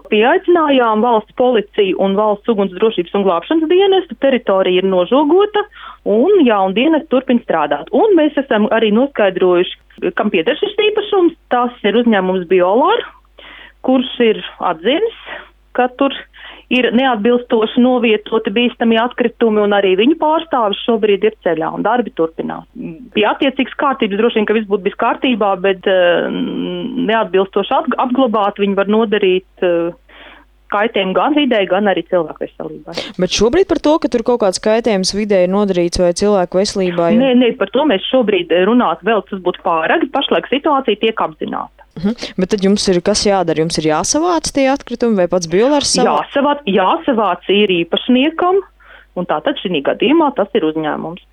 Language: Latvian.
pieaicinājām valsts policiju un valsts ugunsdrošības un glābšanas dienestu, teritorija ir nožogota un dienesti turpina strādāt. Un mēs esam arī noskaidrojuši, kam pieder šis īpašums. Tas ir uzņēmums Biolar, kurš ir atzinis, ka tur ir neatbilstoši novietoti bīstami atkritumi, un arī viņu pārstāvis šobrīd ir ceļā, un darbi turpinās. Pie attiecīgas kārtības droši vien, ka viss būtu bijis kārtībā, bet neatbilstoši apglabāt viņi var nodarīt kaitējumu gan videi, gan arī cilvēku veselībai. Bet šobrīd par to, ka tur kaut kāds kaitējums videi ir nodarīts vai cilvēku veselībai? Nē, par to mēs šobrīd runāt vēl, tas būtu pāragri. Pašlaik situācija tiek apzināta. Bet tad jums ir kas jādara? Jums ir jāsavāc tie atkritumi vai pats Biolars savāc? Jāsavāc ir īpašniekam, un tātad šī gadījumā tas ir uzņēmums.